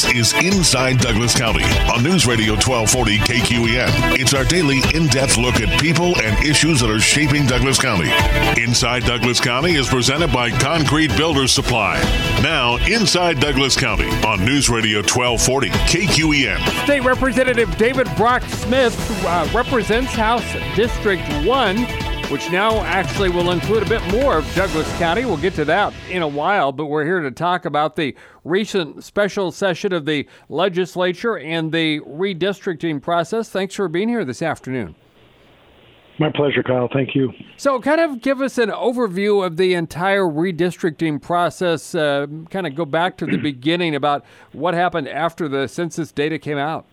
is Inside Douglas County on News Radio 1240 KQEN. It's our daily in-depth look at people and issues that are shaping Douglas County. Inside Douglas County is presented by Concrete Builders Supply. Now, Inside Douglas County on News Radio 1240 KQEN. State Representative David Brock Smith represents House District 1, which now actually will include a bit more of Douglas County. We'll get to that in a while, but we're here to talk about the recent special session of the legislature and the redistricting process. Thanks for being here this afternoon. My pleasure, Kyle. Thank you. So kind of give us an overview of the entire redistricting process, kind of go back to the beginning about what happened after the census data came out.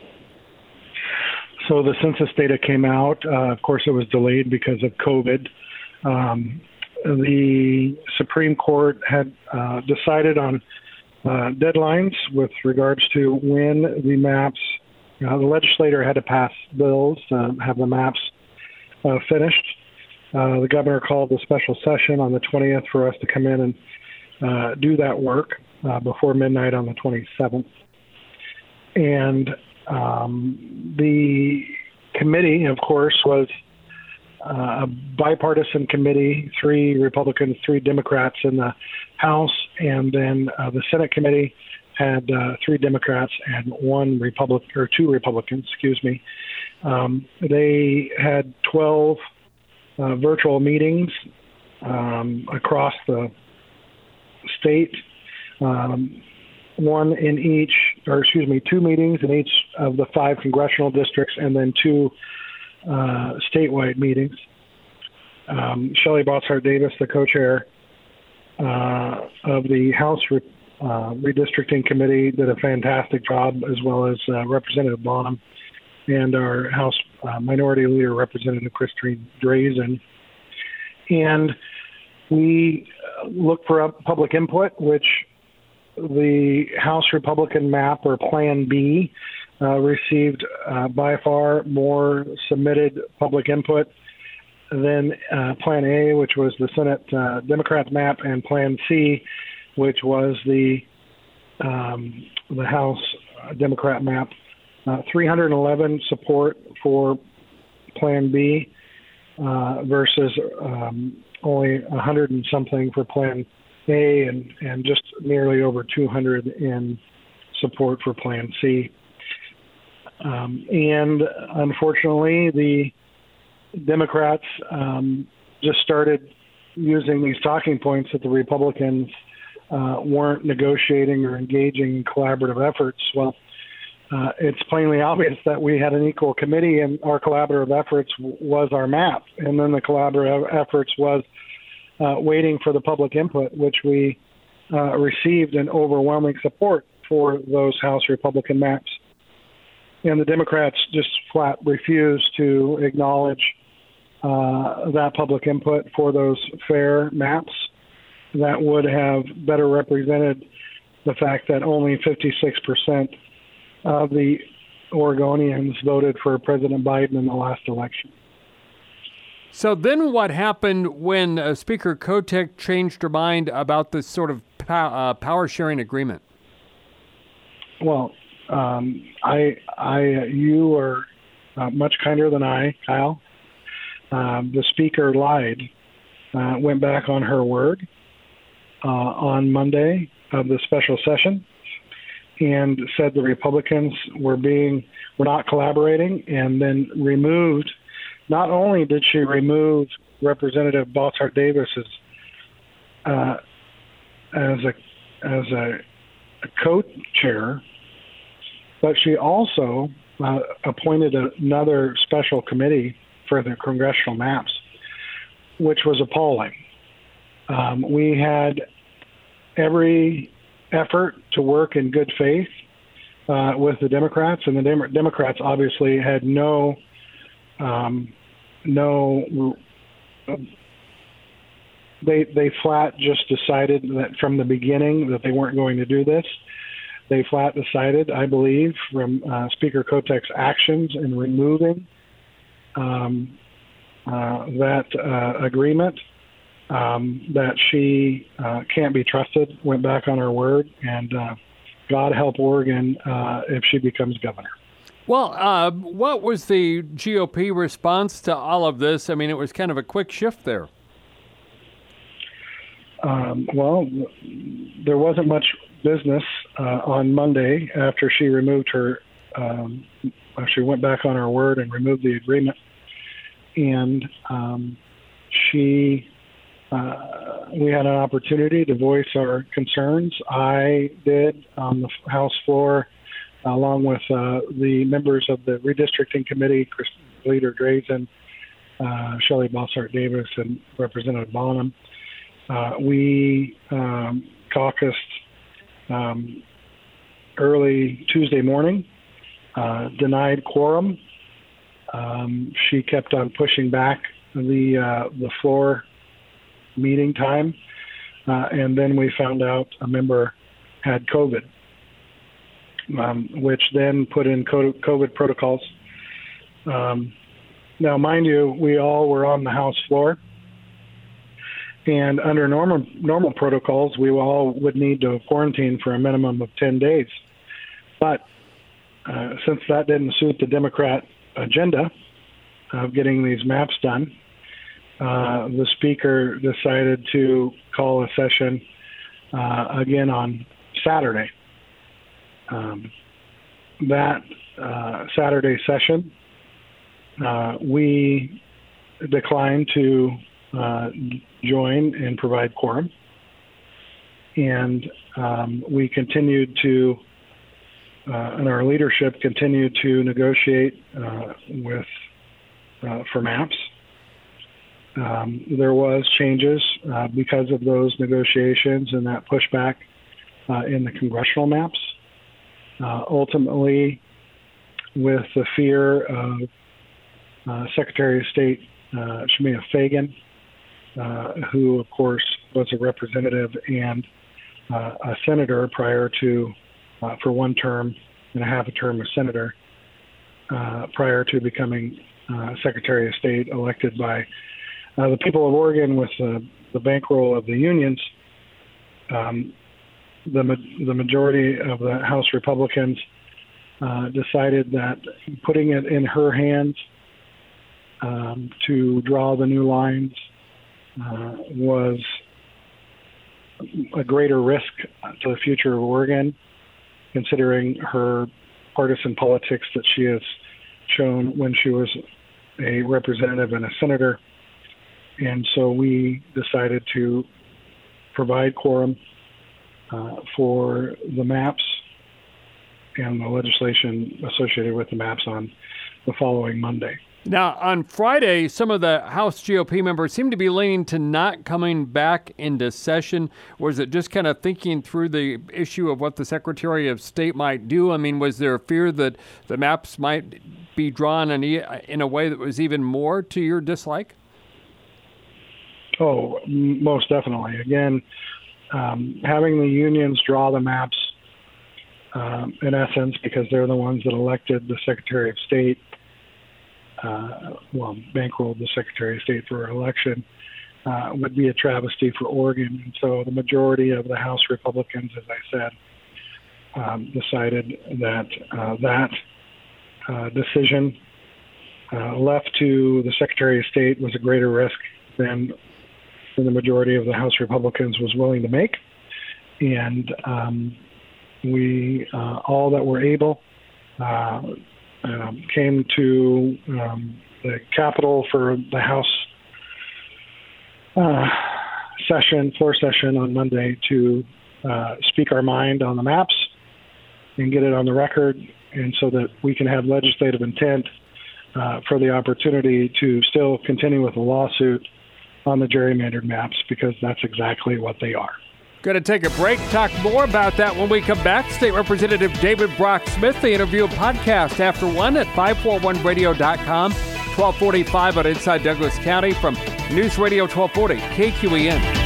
So the census data came out. Of course, it was delayed because of COVID. The Supreme Court had decided on deadlines with regards to when the maps, the legislator had to pass bills, have the maps finished. The governor called the special session on the 20th for us to come in and do that work before midnight on the 27th. And the committee, of course, was a bipartisan committee, 3 Republicans, 3 Democrats in the House, and then the Senate committee had 3 Democrats and 2 Republicans, They had 12 virtual meetings across the state, 2 meetings in each of the 5 congressional districts, and then 2 statewide meetings. Shelley Botzhart Davis, the co-chair of the House Redistricting Committee, did a fantastic job, as well as Representative Bonham and our House Minority Leader, Representative Christine Drazen. And we looked for public input, which the House Republican map, or Plan B, received by far more submitted public input than Plan A, which was the Senate Democrats map, and Plan C, which was the House Democrat map. 311 support for Plan B versus only 100 and something for Plan A, and just nearly over 200 in support for Plan C. And unfortunately, the Democrats just started using these talking points that the Republicans weren't negotiating or engaging in collaborative efforts. Well, it's plainly obvious that we had an equal committee, and our collaborative efforts was our map. And then the collaborative efforts was waiting for the public input, which we received an overwhelming support for those House Republican maps. And the Democrats just flat refused to acknowledge that public input for those fair maps that would have better represented the fact that only 56% of the Oregonians voted for President Biden in the last election. So then what happened when Speaker Kotek changed her mind about this sort of power-sharing agreement? Well, you are much kinder than I, Kyle. The Speaker lied, went back on her word on Monday of the special session, and said the Republicans were not collaborating, and then removed. Not only did she remove Representative Botzhart Davis as a co-chair, but she also appointed another special committee for the congressional maps, which was appalling. We had every effort to work in good faith with the Democrats, and the Democrats obviously had they flat just decided that from the beginning that they weren't going to do this. They flat decided, I believe, from Speaker Kotek's actions in removing that agreement, that she can't be trusted, went back on her word, and God help Oregon if she becomes governor. Well, what was the GOP response to all of this? I mean, it was kind of a quick shift there. Well, there wasn't much business on Monday after she removed her. She went back on her word and removed the agreement, and we had an opportunity to voice our concerns. I did on the House floor, along with the members of the redistricting committee, Leader Drazen, Shelley Bossart Davis, and Representative Bonham. We caucused early Tuesday morning, denied quorum. She kept on pushing back the floor meeting time, and then we found out a member had COVID, which then put in COVID protocols. Now, mind you, we all were on the House floor, and under normal protocols, we all would need to quarantine for a minimum of 10 days. But since that didn't suit the Democrat agenda of getting these maps done, the Speaker decided to call a session again on Saturday. That Saturday session, we declined to join and provide quorum, and we continued to, and our leadership continued to negotiate for maps. There was changes because of those negotiations and that pushback in the congressional maps. Ultimately, with the fear of Secretary of State Shemia Fagan, who, of course, was a representative and a senator prior to, for one term and a half a term, a senator, prior to becoming Secretary of State elected by the people of Oregon with the bankroll of the unions. The majority of the House Republicans decided that putting it in her hands to draw the new lines was a greater risk to the future of Oregon, considering her partisan politics that she has shown when she was a representative and a senator. And so we decided to provide quorum for the maps and the legislation associated with the maps on the following Monday. Now, on Friday, some of the House GOP members seem to be leaning to not coming back into session. Was it just kind of thinking through the issue of what the Secretary of State might do? I mean, was there a fear that the maps might be drawn in a way that was even more to your dislike? Oh, most definitely. Again, having the unions draw the maps, in essence, because they're the ones that elected the Secretary of State, bankrolled the Secretary of State for election, would be a travesty for Oregon. And so the majority of the House Republicans, as I said, decided that that decision left to the Secretary of State was a greater risk than the majority of the House Republicans was willing to make. And we, all that were able, came to the Capitol for the House floor session on Monday to speak our mind on the maps and get it on the record, and so that we can have legislative intent for the opportunity to still continue with the lawsuit on the gerrymandered maps, because that's exactly what they are. Going to take a break, talk more about that when we come back. State Representative David Brock Smith, the interview podcast after 1 at 541radio.com, 1245 on Inside Douglas County from News Radio 1240 KQEN.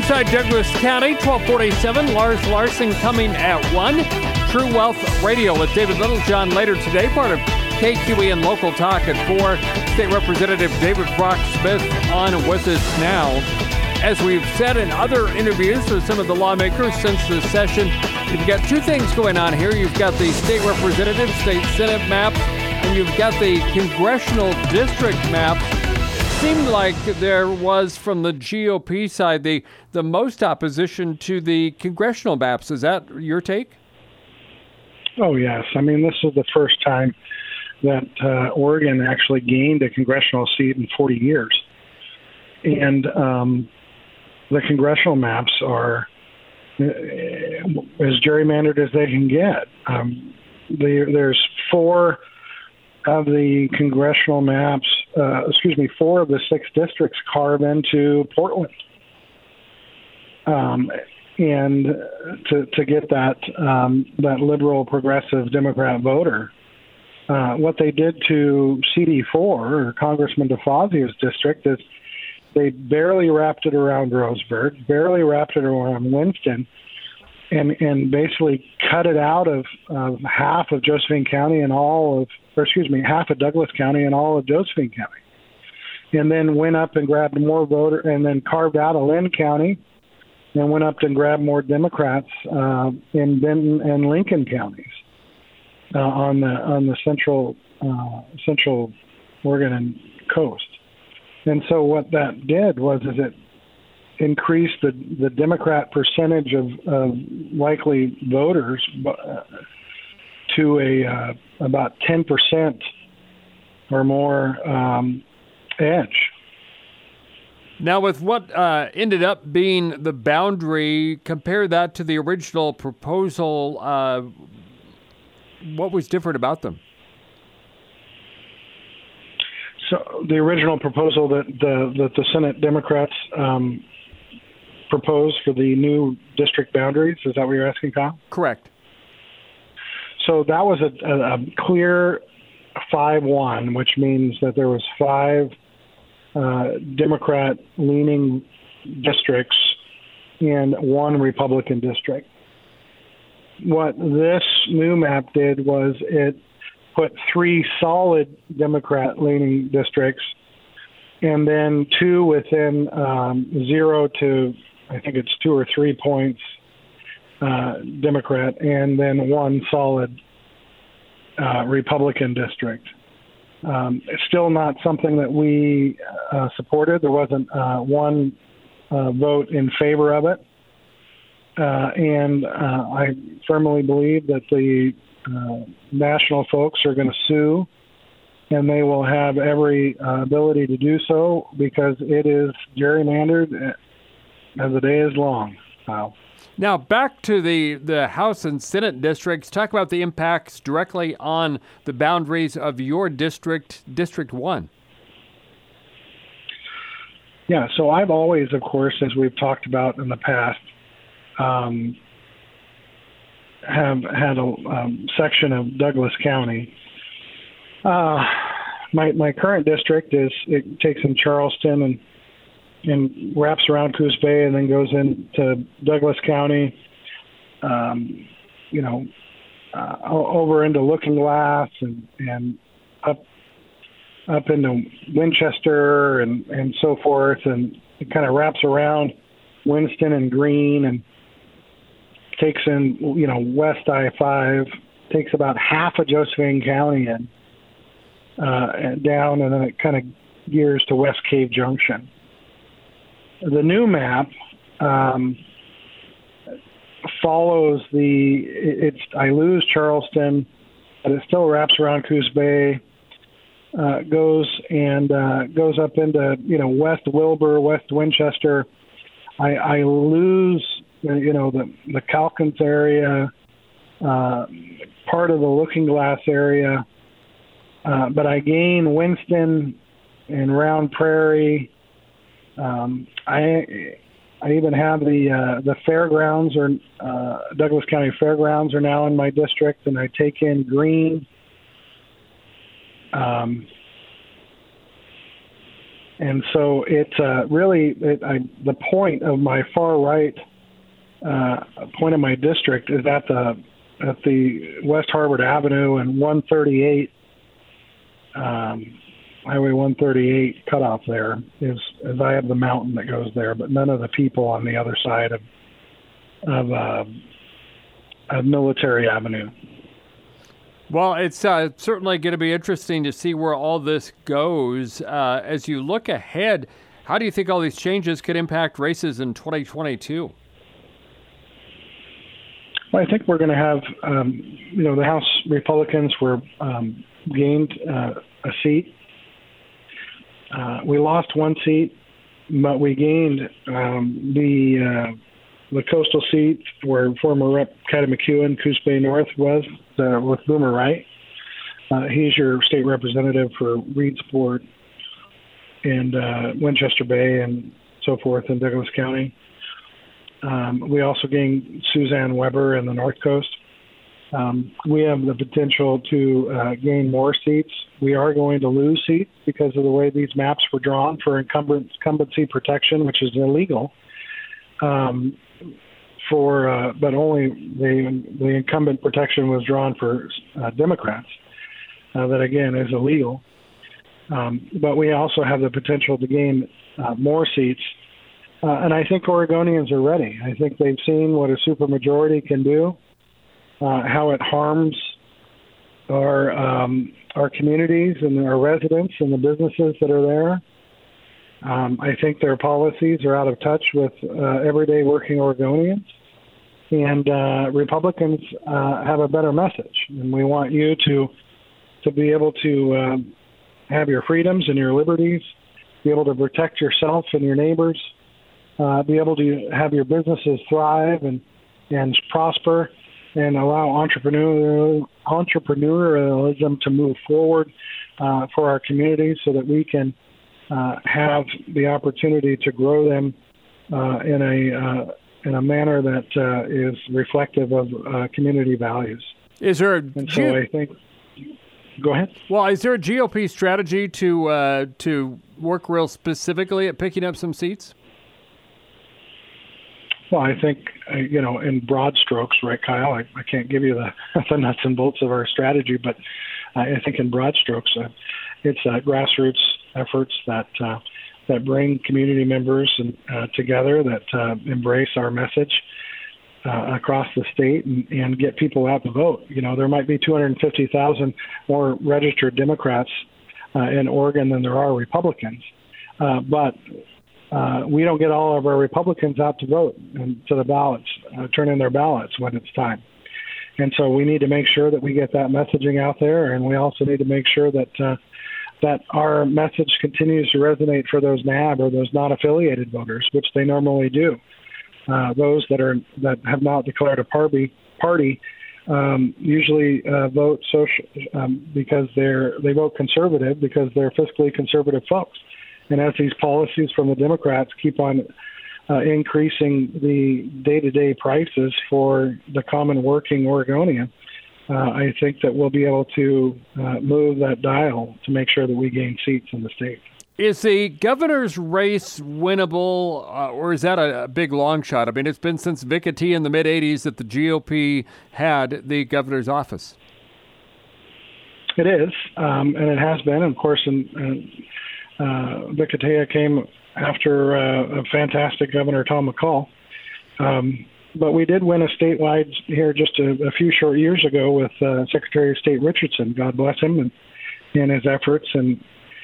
Inside Douglas County, 1247. Lars Larson coming at 1. True Wealth Radio with David Littlejohn later today, part of KQEN Local Talk at 4. State Representative David Brock Smith on with us now. As we've said in other interviews with some of the lawmakers since the session, you've got two things going on here. You've got the state representative, state senate maps, and you've got the congressional district maps. It seemed like there was, from the GOP side, the most opposition to the congressional maps. Is that your take? Oh, yes. I mean, this is the first time that Oregon actually gained a congressional seat in 40 years. And the congressional maps are as gerrymandered as they can get. There's four of the congressional maps, 4 of the 6 districts carve into Portland. And to get that liberal, progressive Democrat voter, what they did to CD4, or Congressman DeFazio's district, is they barely wrapped it around Roseburg, barely wrapped it around Winston, and basically cut it out of half of Josephine County and half of Douglas County and all of Josephine County. And then went up and grabbed more voter, and then carved out of Lynn County, and went up and grabbed more Democrats in Benton and Lincoln counties on the central Oregon and coast. And so what that did was it increased the Democrat percentage of likely voters to about 10% or more edge. Now, with what ended up being the boundary, compare that to the original proposal. What was different about them? So the original proposal that the Senate Democrats proposed for the new district boundaries, is that what you're asking, Kyle? Correct. So that was a clear 5-1, which means that there was 5 Democrat-leaning districts and 1 Republican district. What this new map did was it put 3 solid Democrat-leaning districts, and then 2 within 0 to, I think it's 2 or 3 points Democrat, and then 1 solid Republican district. It's still not something that we supported. There wasn't one vote in favor of it. And I firmly believe that the national folks are going to sue, and they will have every ability to do so because it is gerrymandered as the day is long. Now, back to the House and Senate districts. Talk about the impacts directly on the boundaries of your district, District 1. Yeah, so I've always, of course, as we've talked about in the past, have had a section of Douglas County. My current district it takes in Charleston and wraps around Coos Bay and then goes into Douglas County, over into Looking Glass and up into Winchester and so forth, and it kind of wraps around Winston and Greene and takes in, West I-5, takes about half of Josephine County and down, and then it kind of gears to West Cave Junction. The new map follows I lose Charleston, but it still wraps around Coos Bay, goes up into, West Wilbur, West Winchester. I lose, the Calkins area, part of the Looking Glass area, but I gain Winston and Round Prairie. I even have the fairgrounds, or Douglas County Fairgrounds, are now in my district, and I take in And so it's the point of my far right point of my district is at the West Harvard Avenue and 138 Highway 138 cutoff. There is, as I have the mountain that goes there, but none of the people on the other side of Military Avenue. Well, it's certainly going to be interesting to see where all this goes. As you look ahead, how do you think all these changes could impact races in 2022? Well, I think we're going to have, the House Republicans gained a seat. We lost one seat, but we gained the coastal seat where former Rep. Caddy McEwen, Coos Bay North was, with Boomer Wright. He's your state representative for Reedsport and Winchester Bay and so forth in Douglas County. We also gained Suzanne Weber in the North Coast. We have the potential to gain more seats. We are going to lose seats because of the way these maps were drawn for incumbency protection, which is illegal. But only the incumbent protection was drawn for Democrats. That again is illegal. But we also have the potential to gain more seats. And I think Oregonians are ready. I think they've seen what a supermajority can do, how it harms our communities and our residents and the businesses that are there. I think their policies are out of touch with everyday working Oregonians. And Republicans have a better message. And we want you to be able to have your freedoms and your liberties, be able to protect yourself and your neighbors, be able to have your businesses thrive and prosper, and allow entrepreneurialism to move forward for our communities so that we can have the opportunity to grow them in a manner that is reflective of community values. Is there I think. Go ahead. Well, is there a GOP strategy to work real specifically at picking up some seats? Well, I think, in broad strokes, right, Kyle? I can't give you the nuts and bolts of our strategy, but I think in broad strokes, it's grassroots efforts that bring community members together, that embrace our message across the state and get people out to vote. There might be 250,000 more registered Democrats in Oregon than there are Republicans, but we don't get all of our Republicans out to vote and to the ballots, turn in their ballots when it's time. And so we need to make sure that we get that messaging out there, and we also need to make sure that our message continues to resonate for those NAB or those non-affiliated voters, which they normally do. Those that have not declared a party usually vote social because they vote conservative because they're fiscally conservative folks. And as these policies from the Democrats keep on increasing the day-to-day prices for the common working Oregonian, I think that we'll be able to move that dial to make sure that we gain seats in the state. Is the governor's race winnable, or is that a big long shot? I mean, it's been since Vicati in the mid-'80s that the GOP had the governor's office. It is, and it has been. Of course, Vicati came after a fantastic Governor, Tom McCall. But we did win a statewide here just a few short years ago with Secretary of State Richardson. God bless him and his efforts, and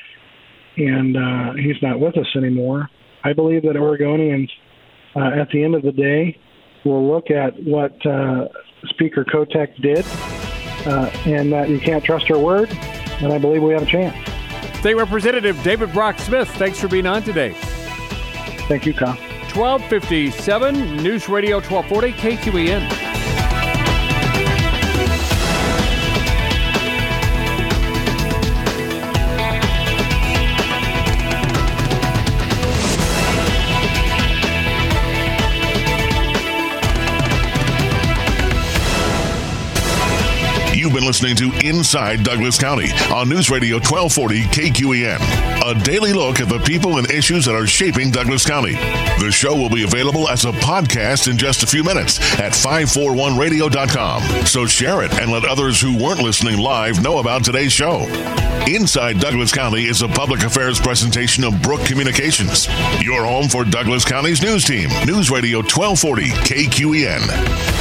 he's not with us anymore. I believe that Oregonians, at the end of the day, will look at what Speaker Kotek did, and that you can't trust her word, and I believe we have a chance. State Representative David Brock Smith, thanks for being on today. Thank you, Kyle. 1257 News Radio 1240 KQEN. You've been listening to Inside Douglas County on News Radio 1240 KQEN. A daily look at the people and issues that are shaping Douglas County. The show will be available as a podcast in just a few minutes at 541radio.com. So share it and let others who weren't listening live know about today's show. Inside Douglas County is a public affairs presentation of Brook Communications, your home for Douglas County's news team. News Radio 1240 KQEN.